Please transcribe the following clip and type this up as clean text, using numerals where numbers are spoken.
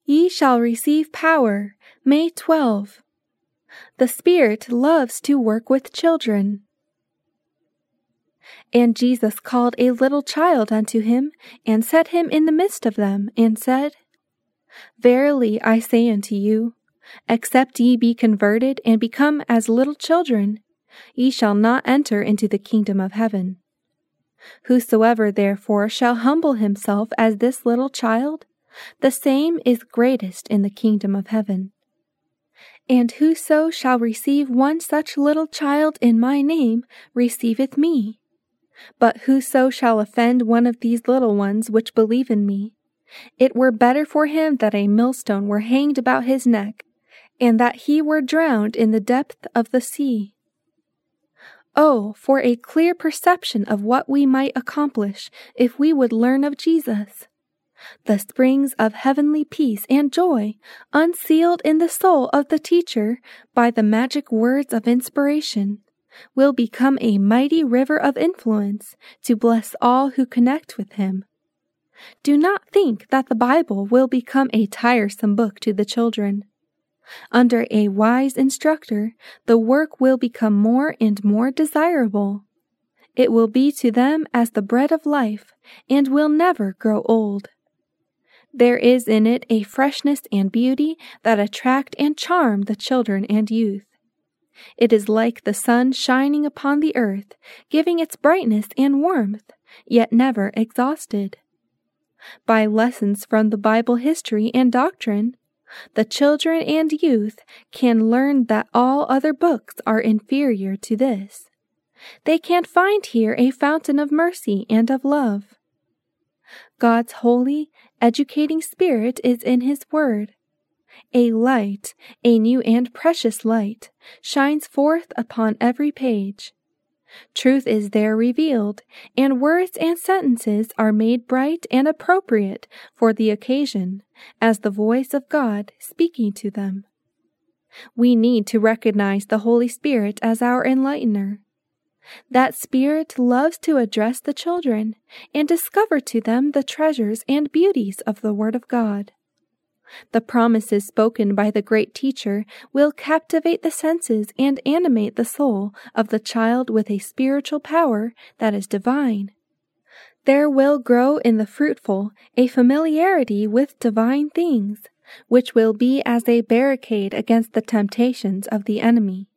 Ye shall receive power. May 12. The Spirit loves to work with children. And Jesus called a little child unto him, and set him in the midst of them, and said, Verily I say unto you, except ye be converted and become as little children, ye shall not enter into the kingdom of heaven. Whosoever therefore shall humble himself as this little child, the same is greatest in the kingdom of heaven. And whoso shall receive one such little child in my name receiveth me. But whoso shall offend one of these little ones which believe in me, it were better for him that a millstone were hanged about his neck, and that he were drowned in the depth of the sea. Oh, for a clear perception of what we might accomplish if we would learn of Jesus! The springs of heavenly peace and joy, unsealed in the soul of the teacher by the magic words of inspiration, will become a mighty river of influence to bless all who connect with him. Do not think that the Bible will become a tiresome book to the children. Under a wise instructor, the work will become more and more desirable. It will be to them as the bread of life, and will never grow old. There is in it a freshness and beauty that attract and charm the children and youth. It is like the sun shining upon the earth, giving its brightness and warmth, yet never exhausted. By lessons from the Bible history and doctrine, the children and youth can learn that all other books are inferior to this. They can find here a fountain of mercy and of love. God's holy, educating Spirit is in His Word. A light, a new and precious light, shines forth upon every page. Truth is there revealed, and words and sentences are made bright and appropriate for the occasion, as the voice of God speaking to them. We need to recognize the Holy Spirit as our enlightener. That Spirit loves to address the children and discover to them the treasures and beauties of the Word of God. The promises spoken by the great teacher will captivate the senses and animate the soul of the child with a spiritual power that is divine. There will grow in the fruitful a familiarity with divine things, which will be as a barricade against the temptations of the enemy.